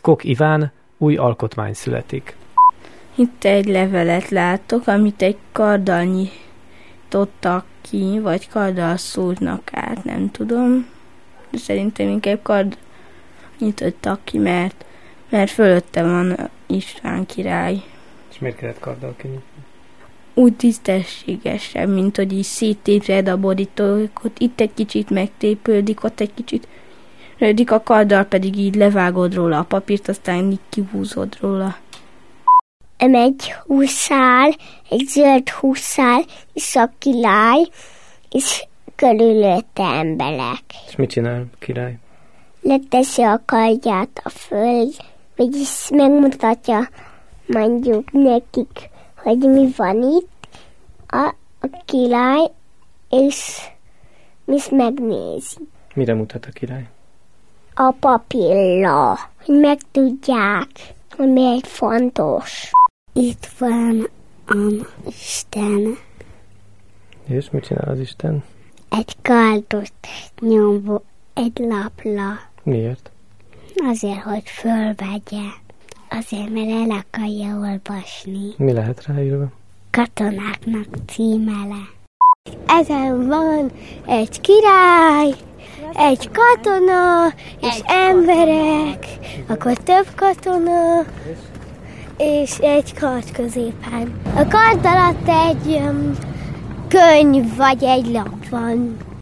Kok Iván új alkotmány születik. Itt egy levelet látok, amit egy karddal nyitottak ki, vagy karddal szúrnak át, nem tudom. De szerintem inkább karddal nyitottak ki, mert fölötte van István király. És miért kellett karddal kinyitni? Úgy tisztességesebb, mint hogy így széttépred a borítókot. Itt egy kicsit megtépődik, ott egy kicsit rödik, a karddal pedig így levágod róla a papírt, aztán így kihúzod róla. Egy huszár, egy zöld huszár, és a király, és körülötte emberek. És mit csinál király? Leteszi a kardját a föld, vagyis megmutatja mondjuk nekik, hogy mi van itt, a király, és megnézi. Mire mutat a király? A papírra, hogy megtudják, hogy miért fontos. Itt van az Isten. És mit csinál az Isten? Egy kardot nyom egy lapra. Miért? Azért, hogy fölvegye. Azért, mert el akarja olvasni. Mi lehet ráírva? Katonáknak címele. Ezen van egy király, egy katona, és emberek, akkor több katona, és egy kard középen. A kard alatt egy könyv vagy egy lap van.